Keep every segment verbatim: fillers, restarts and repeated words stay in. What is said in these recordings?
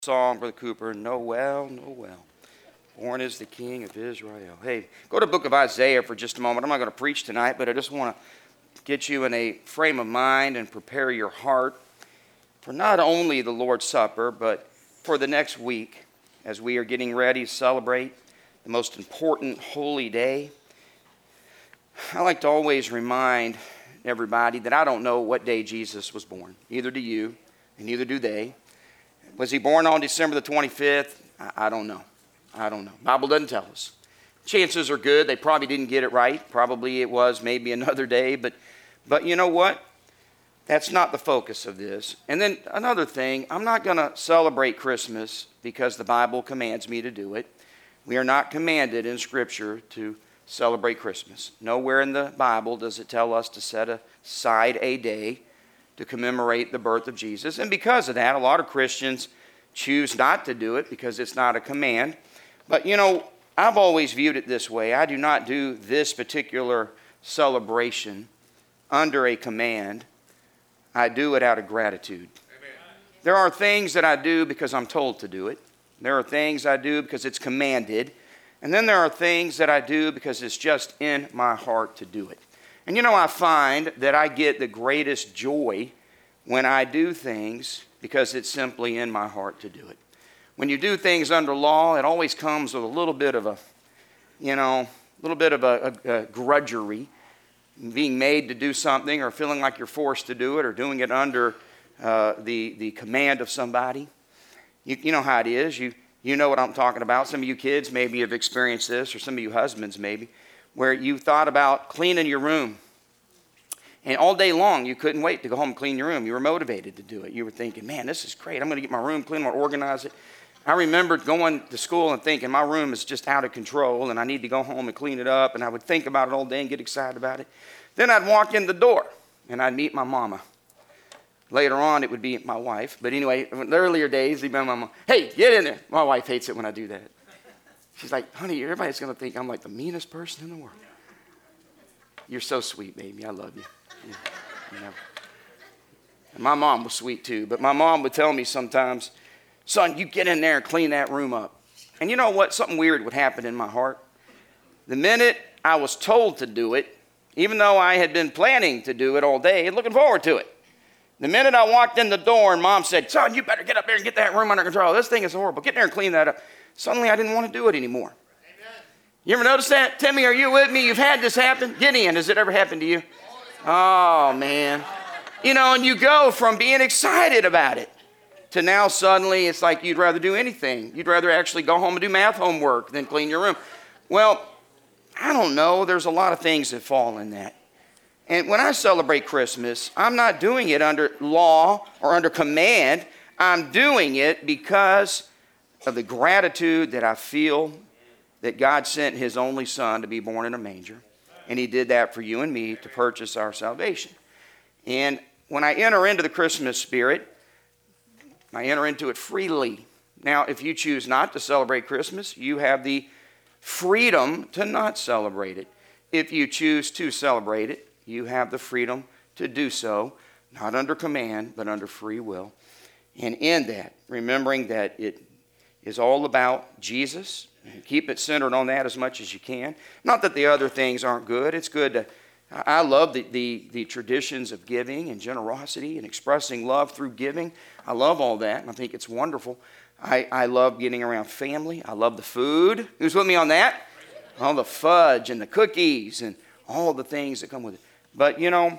Song, Brother Cooper, Noel, Noel. Born is the King of Israel. Hey, go to the book of Isaiah for just a moment. I'm not going to preach tonight, but I just want to get you in a frame of mind and prepare your heart for not only the Lord's Supper, but for the next week as we are getting ready to celebrate the most important holy day. I like to always remind everybody that I don't know what day Jesus was born. Neither do you, and neither do they. Was he born on December the twenty-fifth? I, I don't know. I don't know. Bible doesn't tell us. Chances are good. They probably didn't get it right. Probably it was maybe another day. But, but you know what? That's not the focus of this. And then another thing, I'm not going to celebrate Christmas because the Bible commands me to do it. We are not commanded in Scripture to celebrate Christmas. Nowhere in the Bible does it tell us to set aside a day to commemorate the birth of Jesus. And because of that, a lot of Christians choose not to do it because it's not a command. But, you know, I've always viewed it this way. I do not do this particular celebration under a command. I do it out of gratitude. Amen. There are things that I do because I'm told to do it. There are things I do because it's commanded. And then there are things that I do because it's just in my heart to do it. And you know, I find that I get the greatest joy when I do things because it's simply in my heart to do it. When you do things under law, it always comes with a little bit of a, you know, a little bit of a, a, a grudgery, being made to do something or feeling like you're forced to do it or doing it under uh, the, the command of somebody. You, you know how it is. You, you know what I'm talking about. Some of you kids maybe have experienced this, or some of you husbands maybe, where you thought about cleaning your room. And all day long, you couldn't wait to go home and clean your room. You were motivated to do it. You were thinking, man, this is great. I'm going to get my room clean. I'm going to organize it. I remember going to school and thinking, my room is just out of control, and I need to go home and clean it up. And I would think about it all day and get excited about it. Then I'd walk in the door, and I'd meet my mama. Later on, it would be my wife. But anyway, in the earlier days, it'd be my mama. Hey, get in there. My wife hates it when I do that. She's like, honey, everybody's going to think I'm like the meanest person in the world. You're so sweet, baby. I love you. Yeah, you know. And my mom was sweet too, but my mom would tell me sometimes, son, you get in there and clean that room up. And you know what? Something weird would happen in my heart. The minute I was told to do it, even though I had been planning to do it all day and looking forward to it, the minute I walked in the door and mom said, son, you better get up there and get that room under control. This thing is horrible. Get there and clean that up. Suddenly I didn't want to do it anymore. You ever notice that? Timmy, are you with me? You've had this happen? Gideon, has it ever happened to you? Oh, man. You know, and you go from being excited about it to now suddenly it's like you'd rather do anything. You'd rather actually go home and do math homework than clean your room. Well, I don't know. There's a lot of things that fall in that. And when I celebrate Christmas, I'm not doing it under law or under command. I'm doing it because of the gratitude that I feel that God sent His only Son to be born in a manger. And He did that for you and me to purchase our salvation. And when I enter into the Christmas spirit, I enter into it freely. Now, if you choose not to celebrate Christmas, you have the freedom to not celebrate it. If you choose to celebrate it, you have the freedom to do so, not under command, but under free will. And in that, remembering that it is all about Jesus, and keep it centered on that as much as you can. Not that the other things aren't good. It's good to, I love the, the, the traditions of giving and generosity and expressing love through giving. I love all that, and I think it's wonderful. I, I love getting around family. I love the food. Who's with me on that? All the fudge and the cookies and all the things that come with it. But, you know,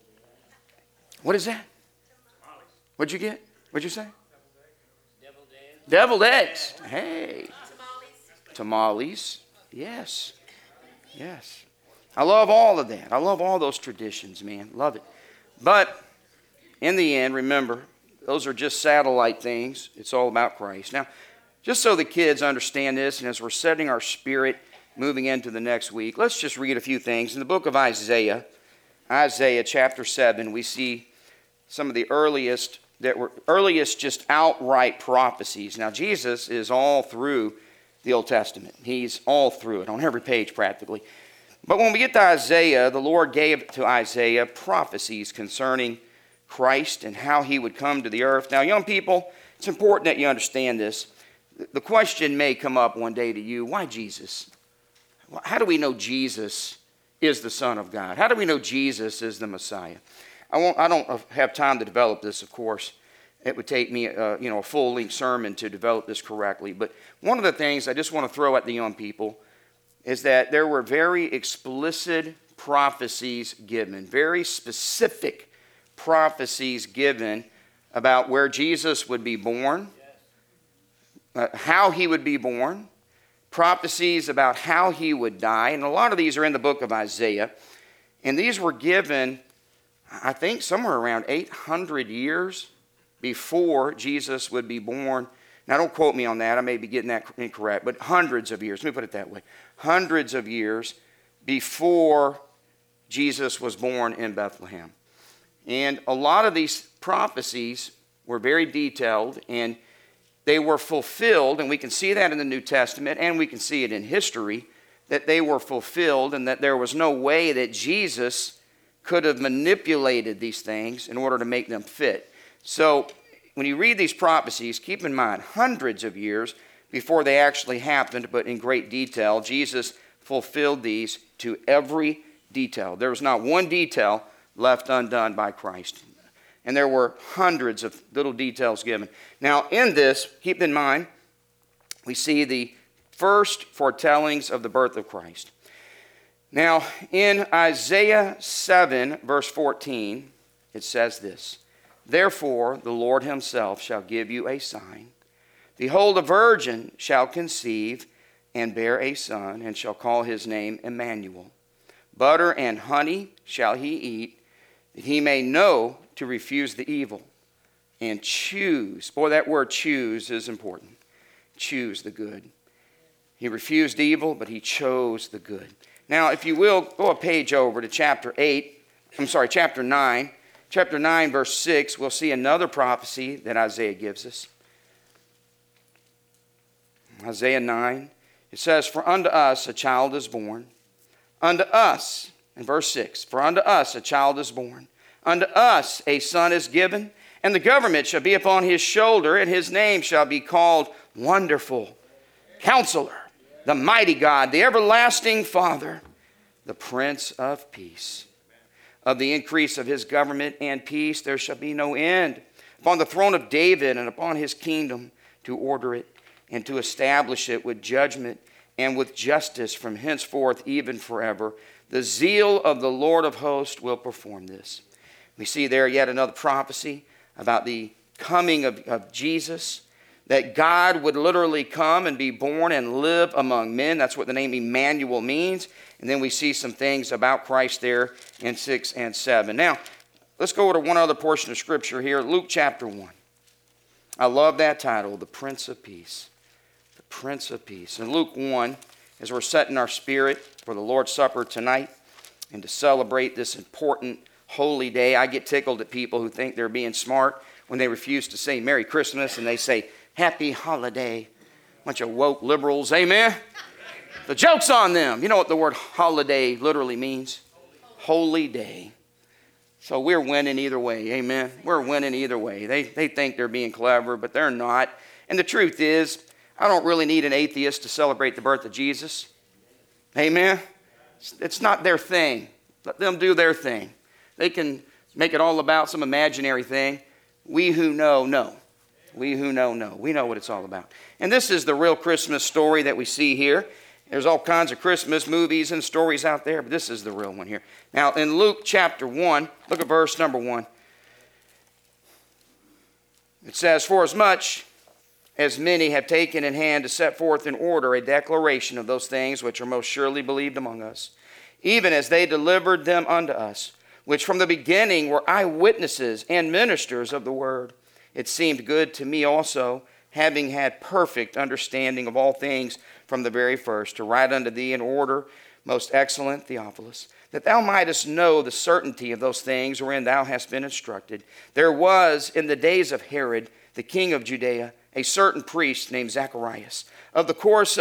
what is that? What'd you get? What'd you say? Deviled eggs. Deviled eggs. Hey. Tamales. Yes. Yes. I love all of that. I love all those traditions, man. Love it. But in the end, remember, those are just satellite things. It's all about Christ. Now, just so the kids understand this, and as we're setting our spirit moving into the next week, let's just read a few things. In the book of Isaiah, Isaiah chapter seven, we see some of the earliest that were earliest just outright prophecies. Now, Jesus is all through the Old Testament. He's all through it, on every page practically. But when we get to Isaiah, the Lord gave to Isaiah prophecies concerning Christ and how He would come to the earth. Now, young people, It's important that you understand this. The question may come up one day to you, why Jesus? How do we know Jesus is the Son of God? How do we know Jesus is the Messiah? I, won't, I don't have time to develop this, of course. It would take me uh, you know, a full-length sermon to develop this correctly. But one of the things I just want to throw at the young people is that there were very explicit prophecies given, very specific prophecies given about where Jesus would be born, uh, how he would be born, prophecies about how he would die. And a lot of these are in the book of Isaiah. And these were given, I think, somewhere around eight hundred years before Jesus would be born. Now, don't quote me on that. I may be getting that incorrect. But hundreds of years. Let me put it that way. Hundreds of years before Jesus was born in Bethlehem. And a lot of these prophecies were very detailed, and they were fulfilled, and we can see that in the New Testament, and we can see it in history, that they were fulfilled, and that there was no way that Jesus could have manipulated these things in order to make them fit. So when you read these prophecies, keep in mind, hundreds of years before they actually happened, but in great detail, Jesus fulfilled these to every detail. There was not one detail left undone by Christ. And there were hundreds of little details given. Now, in this, keep in mind, we see the first foretellings of the birth of Christ. Now, in Isaiah seven, verse fourteen, it says this, "Therefore the Lord himself shall give you a sign. Behold, a virgin shall conceive and bear a son, and shall call his name Emmanuel. Butter and honey shall he eat, that he may know to refuse the evil and choose." Boy, that word choose is important. Choose the good. He refused evil, but he chose the good. Now, if you will, go a page over to chapter eight. I'm sorry, chapter nine. Chapter nine, verse six, we'll see another prophecy that Isaiah gives us. Isaiah nine, it says, "For unto us a child is born. Unto us," in verse six, "For unto us a child is born. Unto us a son is given, and the government shall be upon his shoulder, and his name shall be called Wonderful, Counselor, the Mighty God, the Everlasting Father, the Prince of Peace. Of the increase of his government and peace there shall be no end, upon the throne of David and upon his kingdom, to order it and to establish it with judgment and with justice from henceforth even forever. The zeal of the Lord of hosts will perform this." We see there yet another prophecy about the coming of, of Jesus, that God would literally come and be born and live among men. That's what the name Emmanuel means. And then we see some things about Christ there in six and seven. Now, let's go to one other portion of Scripture here, Luke chapter one. I love that title, the Prince of Peace. The Prince of Peace. In Luke one, as we're setting our spirit for the Lord's Supper tonight and to celebrate this important holy day, I get tickled at people who think they're being smart when they refuse to say Merry Christmas and they say Happy Holiday. Bunch of woke liberals, amen? The joke's on them. You know what the word holiday literally means? Holy day. So we're winning either way, amen? We're winning either way. They, they think they're being clever, but they're not. And the truth is, I don't really need an atheist to celebrate the birth of Jesus. Amen? It's not their thing. Let them do their thing. They can make it all about some imaginary thing. We who know, know. We who know, know. We know what it's all about. And this is the real Christmas story that we see here. There's all kinds of Christmas movies and stories out there, but this is the real one here. Now, in Luke chapter one, look at verse number one. It says, "For as much as many have taken in hand to set forth in order a declaration of those things which are most surely believed among us, even as they delivered them unto us, which from the beginning were eyewitnesses and ministers of the word, it seemed good to me also, having had perfect understanding of all things from the very first, to write unto thee in order, most excellent Theophilus, that thou mightest know the certainty of those things wherein thou hast been instructed. There was in the days of Herod, the king of Judea, a certain priest named Zacharias, of the course of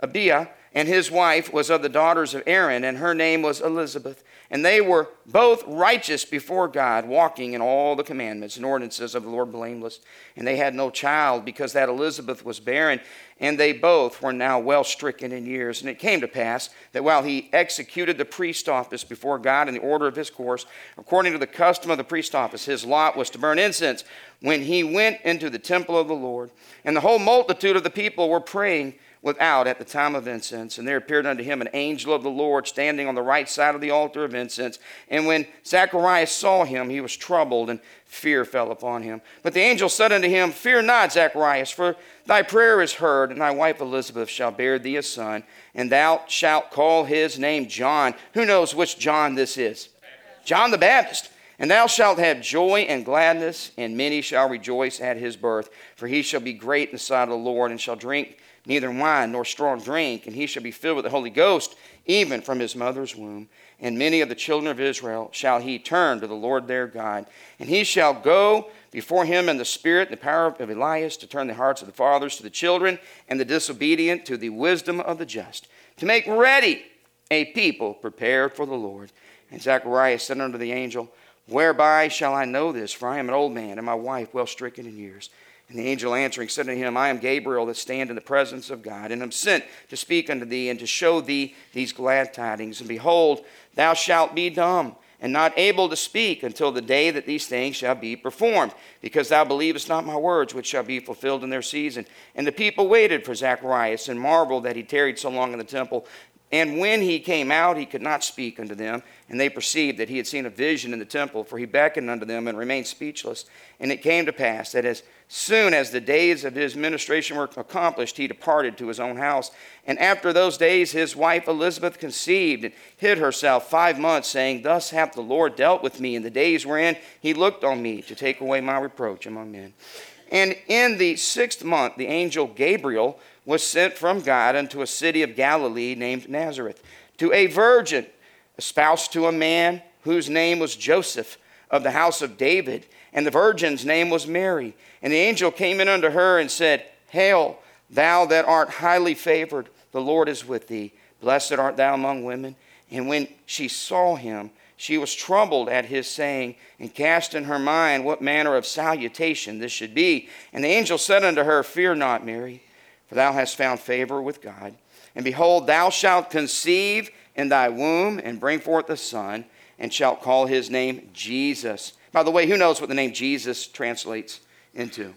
Abiah, and his wife was of the daughters of Aaron, and her name was Elizabeth. And they were both righteous before God, walking in all the commandments and ordinances of the Lord blameless. And they had no child, because that Elizabeth was barren, and they both were now well stricken in years. And it came to pass that while he executed the priest office before God in the order of his course, according to the custom of the priest office, his lot was to burn incense when he went into the temple of the Lord. And the whole multitude of the people were praying without at the time of incense. And there appeared unto him an angel of the Lord standing on the right side of the altar of incense. And when Zacharias saw him, he was troubled, and fear fell upon him. But the angel said unto him, Fear not, Zacharias, for thy prayer is heard, and thy wife Elizabeth shall bear thee a son, and thou shalt call his name John. Who knows which John this is? John the Baptist. And thou shalt have joy and gladness, and many shall rejoice at his birth. For he shall be great in the sight of the Lord, and shall drink neither wine nor strong drink, and he shall be filled with the Holy Ghost, even from his mother's womb. And many of the children of Israel shall he turn to the Lord their God. And he shall go before him in the spirit and the power of Elias, to turn the hearts of the fathers to the children, and the disobedient to the wisdom of the just, to make ready a people prepared for the Lord. And Zacharias said unto the angel, Whereby shall I know this? For I am an old man, and my wife well stricken in years. And the angel answering said unto him, I am Gabriel, that stand in the presence of God, and am sent to speak unto thee, and to show thee these glad tidings. And behold, thou shalt be dumb, and not able to speak, until the day that these things shall be performed, because thou believest not my words, which shall be fulfilled in their season. And the people waited for Zacharias, and marveled that he tarried so long in the temple. And when he came out, he could not speak unto them. And they perceived that he had seen a vision in the temple, for he beckoned unto them and remained speechless. And it came to pass that as soon as the days of his ministration were accomplished, he departed to his own house. And after those days his wife Elizabeth conceived, and hid herself five months, saying, Thus hath the Lord dealt with me in the days wherein he looked on me, to take away my reproach among men. And in the sixth month the angel Gabriel was sent from God unto a city of Galilee named Nazareth, to a virgin espoused to a man whose name was Joseph, of the house of David, and the virgin's name was Mary. And the angel came in unto her and said, Hail, thou that art highly favored, the Lord is with thee. Blessed art thou among women. And when she saw him, she was troubled at his saying, and cast in her mind what manner of salutation this should be. And the angel said unto her, Fear not, Mary, for thou hast found favor with God. And behold, thou shalt conceive in thy womb, and bring forth a son, and shalt call his name Jesus. By the way, who knows what the name Jesus translates into?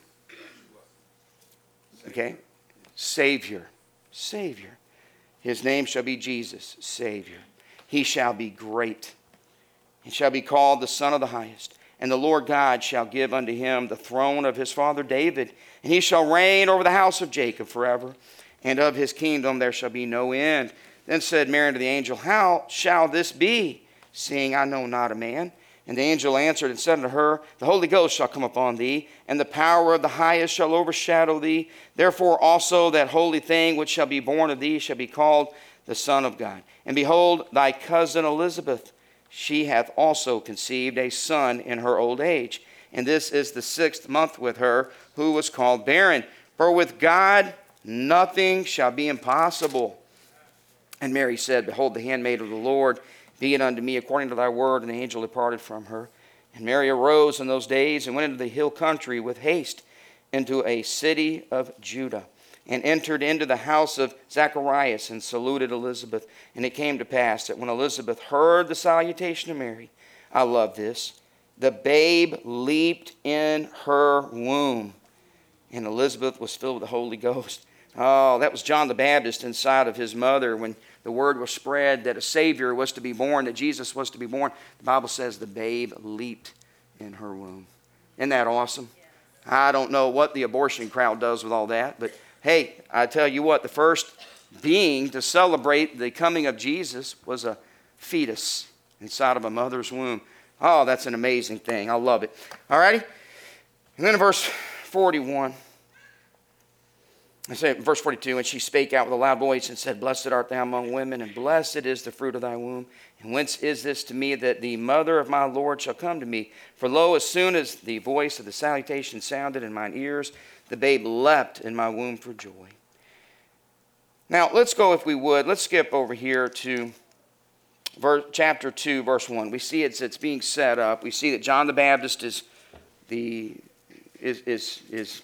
Okay? Savior. Savior. His name shall be Jesus, Savior. He shall be great, and shall be called the Son of the Highest. And the Lord God shall give unto him the throne of his father David, and he shall reign over the house of Jacob forever, and of his kingdom there shall be no end. Then said Mary unto the angel, How shall this be, seeing I know not a man? And the angel answered and said unto her, The Holy Ghost shall come upon thee, and the power of the highest shall overshadow thee. Therefore also that holy thing which shall be born of thee shall be called the Son of God. And behold, thy cousin Elizabeth, she hath also conceived a son in her old age. And this is the sixth month with her, who was called barren. For with God nothing shall be impossible. And Mary said, Behold, the handmaid of the Lord, be it unto me according to thy word. And the angel departed from her. And Mary arose in those days and went into the hill country with haste into a city of Judah, and entered into the house of Zacharias, and saluted Elizabeth. And it came to pass that when Elizabeth heard the salutation of Mary, I love this, the babe leaped in her womb, and Elizabeth was filled with the Holy Ghost. Oh, that was John the Baptist inside of his mother when the word was spread that a Savior was to be born, that Jesus was to be born. The Bible says the babe leaped in her womb. Isn't that awesome? I don't know what the abortion crowd does with all that, but hey, I tell you what, the first being to celebrate the coming of Jesus was a fetus inside of a mother's womb. Oh, that's an amazing thing. I love it. All righty? And then in verse forty-one, I say verse forty-two, and she spake out with a loud voice and said, Blessed art thou among women, and blessed is the fruit of thy womb. And whence is this to me that the mother of my Lord shall come to me? For lo, as soon as the voice of the salutation sounded in mine ears, the babe leapt in my womb for joy. Now, let's go, if we would, let's skip over here to verse, chapter two, verse one. We see it's, it's being set up. We see that John the Baptist is the is is is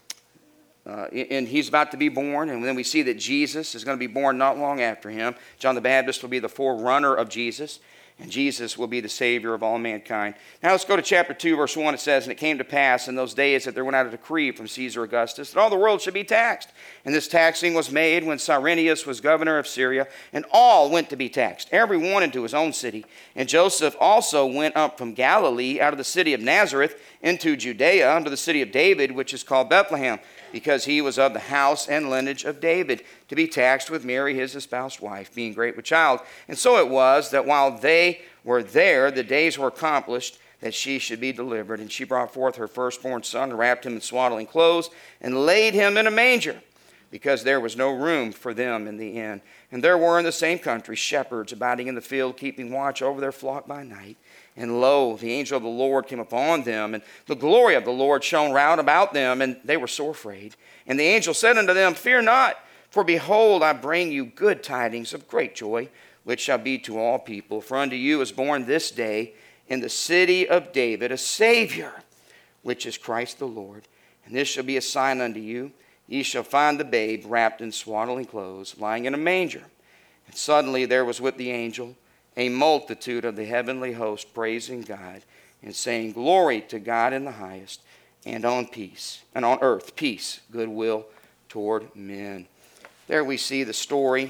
uh, and he's about to be born, and then we see that Jesus is going to be born not long after him. John the Baptist will be the forerunner of Jesus, and Jesus will be the Savior of all mankind. Now let's go to chapter two, verse one. It says, "And it came to pass in those days that there went out a decree from Caesar Augustus that all the world should be taxed. And this taxing was made when Cyrenius was governor of Syria, and all went to be taxed, every one into his own city. And Joseph also went up from Galilee out of the city of Nazareth into Judea unto the city of David, which is called Bethlehem, because he was of the house and lineage of David, to be taxed with Mary his espoused wife, being great with child. And so it was that while they were there, the days were accomplished that she should be delivered. And she brought forth her firstborn son, and wrapped him in swaddling clothes, and laid him in a manger, because there was no room for them in the inn. And there were in the same country shepherds abiding in the field, keeping watch over their flock by night. And lo, the angel of the Lord came upon them, and the glory of the Lord shone round about them, and they were sore afraid. And the angel said unto them, Fear not, for behold, I bring you good tidings of great joy, which shall be to all people. For unto you is born this day in the city of David a Savior, which is Christ the Lord. And this shall be a sign unto you. Ye shall find the babe wrapped in swaddling clothes, lying in a manger. And suddenly there was with the angel a multitude of the heavenly host, praising God, and saying, Glory to God in the highest, and on peace, and on earth peace, goodwill toward men." There we see the story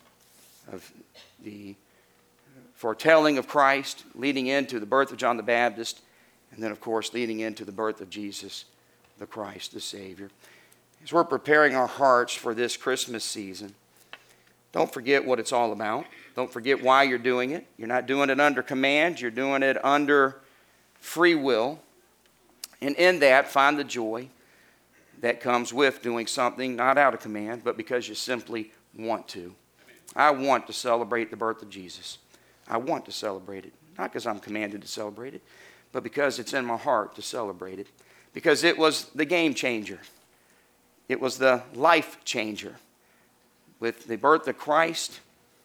of the foretelling of Christ, leading into the birth of John the Baptist, and then, of course, leading into the birth of Jesus, the Christ, the Savior. As we're preparing our hearts for this Christmas season, don't forget what it's all about. Don't forget why you're doing it. You're not doing it under command. You're doing it under free will. And in that, find the joy that comes with doing something not out of command, but because you simply want to. I want to celebrate the birth of Jesus. I want to celebrate it. Not because I'm commanded to celebrate it, but because it's in my heart to celebrate it. Because it was the game changer. It was the life changer. With the birth of Christ,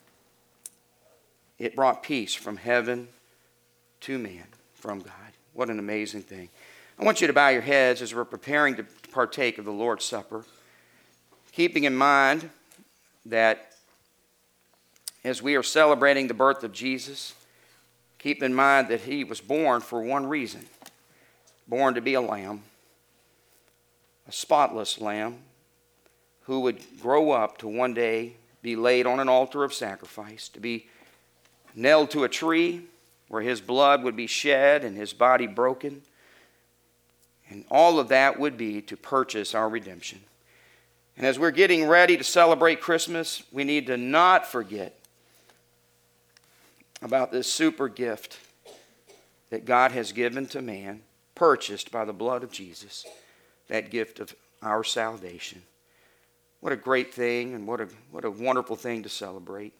it brought peace from heaven to man, from God. What an amazing thing. I want you to bow your heads as we're preparing to partake of the Lord's Supper, keeping in mind that as we are celebrating the birth of Jesus, keep in mind that he was born for one reason, born to be a lamb, a spotless lamb, who would grow up to one day be laid on an altar of sacrifice, to be nailed to a tree where his blood would be shed and his body broken. And all of that would be to purchase our redemption. And as we're getting ready to celebrate Christmas, we need to not forget about this super gift that God has given to man, purchased by the blood of Jesus, that gift of our salvation. What a great thing, and what a, what a wonderful thing to celebrate.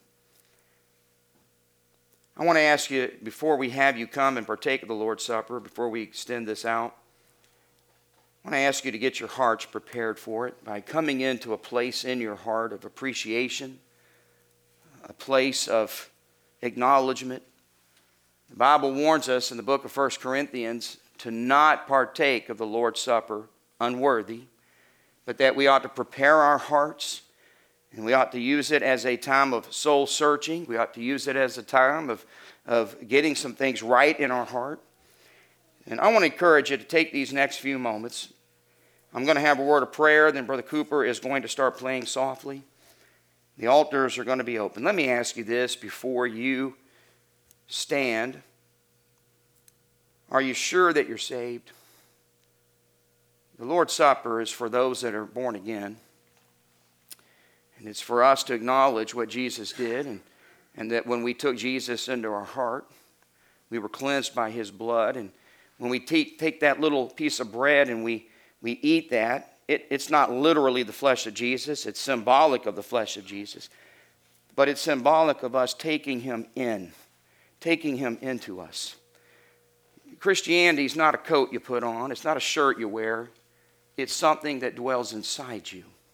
I want to ask you, before we have you come and partake of the Lord's Supper, before we extend this out, I want to ask you to get your hearts prepared for it by coming into a place in your heart of appreciation, a place of acknowledgement. The Bible warns us in the book of First Corinthians to not partake of the Lord's Supper unworthy, but that we ought to prepare our hearts, and we ought to use it as a time of soul searching. We ought to use it as a time of, of getting some things right in our heart. And I want to encourage you to take these next few moments. I'm going to have a word of prayer, then Brother Cooper is going to start playing softly. The altars are going to be open. Let me ask you this before you stand. Are you sure that you're saved? The Lord's Supper is for those that are born again. And it's for us to acknowledge what Jesus did, and, and that when we took Jesus into our heart, we were cleansed by his blood. And when we take, take that little piece of bread and we, we eat that, it, it's not literally the flesh of Jesus. It's symbolic of the flesh of Jesus. But it's symbolic of us taking him in, taking him into us. Christianity is not a coat you put on. It's not a shirt you wear. It's something that dwells inside you.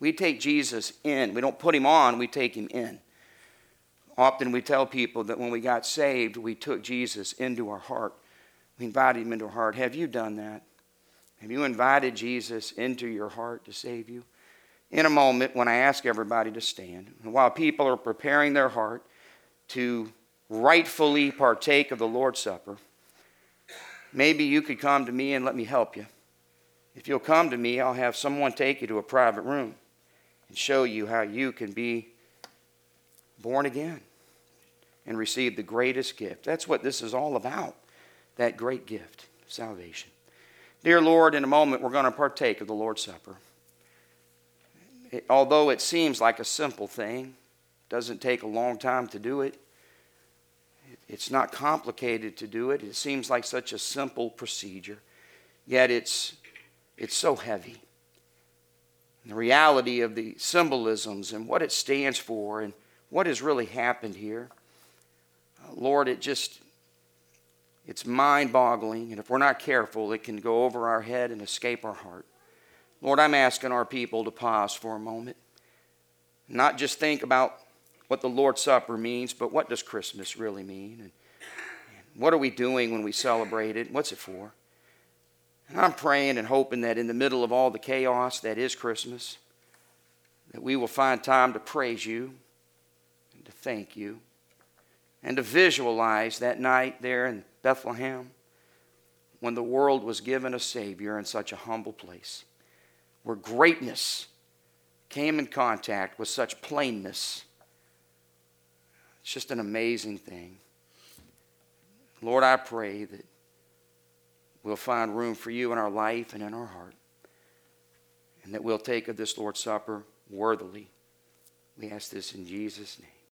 We take Jesus in. We don't put him on, we take him in. Often we tell people that when we got saved, we took Jesus into our heart. We invited him into our heart. Have you done that? Have you invited Jesus into your heart to save you? In a moment, when I ask everybody to stand, and while people are preparing their heart to rightfully partake of the Lord's Supper, maybe you could come to me and let me help you. If you'll come to me, I'll have someone take you to a private room and show you how you can be born again and receive the greatest gift. That's what this is all about, that great gift, salvation. Dear Lord, in a moment we're going to partake of the Lord's Supper. It, although it seems like a simple thing, doesn't take a long time to do it. It's not complicated to do it. It seems like such a simple procedure, yet it's it's so heavy. And the reality of the symbolisms and what it stands for and what has really happened here, uh, Lord, it just it's mind-boggling, and if we're not careful, it can go over our head and escape our heart. Lord, I'm asking our people to pause for a moment, not just think about what the Lord's Supper means, but what does Christmas really mean? And, and what are we doing when we celebrate it? What's it for? And I'm praying and hoping that in the middle of all the chaos that is Christmas, that we will find time to praise you and to thank you and to visualize that night there in Bethlehem when the world was given a Savior in such a humble place, where greatness came in contact with such plainness. It's just an amazing thing. Lord, I pray that we'll find room for you in our life and in our heart, and that we'll take of this Lord's Supper worthily. We ask this in Jesus' name.